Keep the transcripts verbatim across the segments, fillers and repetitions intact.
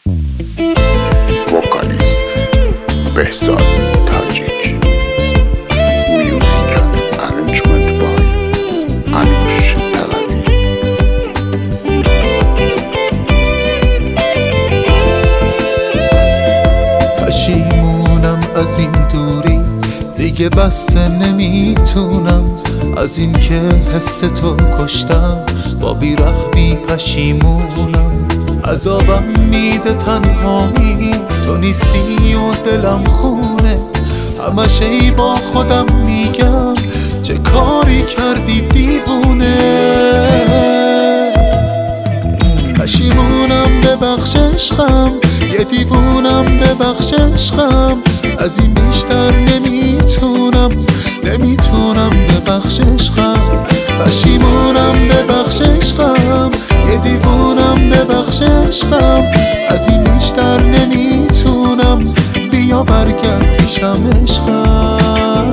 وکالیست بهزاد تاجیک. میوزیک اند ارنجمنت بای انوش پهلوی. پشیمونم از این دوری، دیگه بسته نمیتونم از این که حس تو کشتم. با بیرحمی پشیمونم، عذابم میده تنهایی، تو نیستی و دلم خونه. همش ای با خودم میگم چه کاری کردی دیوونه. پشیمونم ببخش عشقم، یه دیوونم ببخش عشقم. از این بیشتر نمیتونم نمیتونم ببخش عشقم. پشیمونم ببخش عشقم، یه دیوونم ببخش عشقم. از این بیشتر نمیتونم، بیا برگرد پیشم عشقم.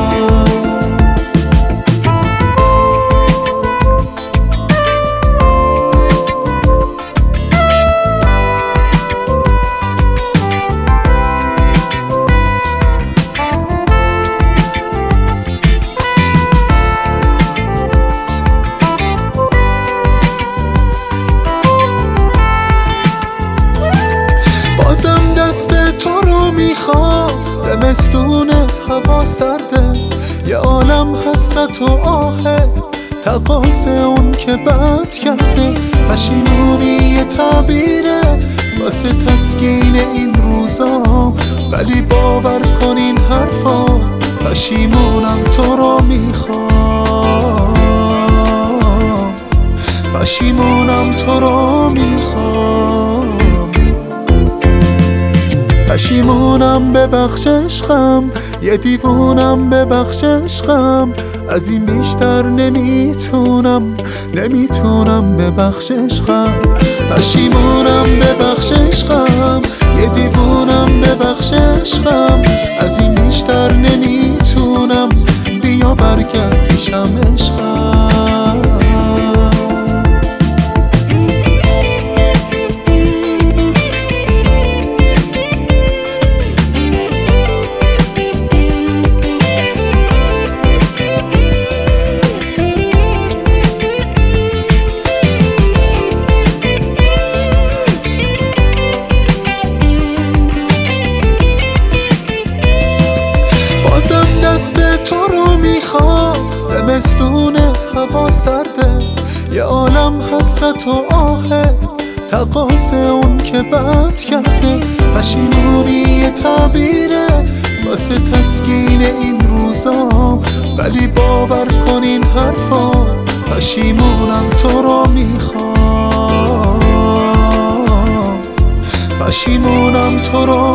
دست تو رو میخوام، زمستونه هوا سرده، یه عالم حسرت و آهه، تقاص اون که بد کرده. پشیمونی یه تعبیره واسه تسکین این روزا، ولی باور کن این حرفا. پشیمونم تو رو میخوام، پشیمونم تو رو میخوام. پشیمونم ببخش عشقم، یه دیوونم ببخش عشقم. از این بیشتر نمیتونم نمیتونم ببخش عشقم. پشیمونم ببخش عشقم، یه دیوونم ببخش عشقم. از این بیشتر نمیتونم، بیا برگرد پیشم عشقم. دست تو رو میخوام، زمستونه هوا سرده، یه عالم حسرت و آهه، تقاص اون که بد کرده. پشیمونی یه تعبیره واسه تسکین این روزا، ولی باور کن این حرفا. پشیمونم تو رو میخوام، پشیمونم تو رو